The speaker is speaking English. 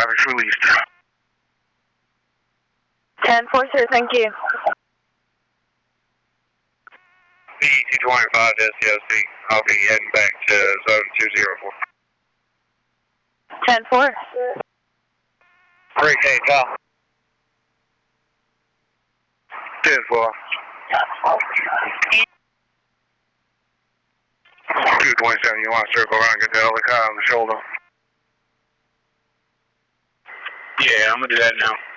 Traffic's released. 10-4, sir, thank you. B225 SCLC. I'll be heading back to zone 204. 10-4. Great day, Cal. 10-4. 227, you want to circle around and get the other car on the shoulder? Yeah, I'm going to do that now.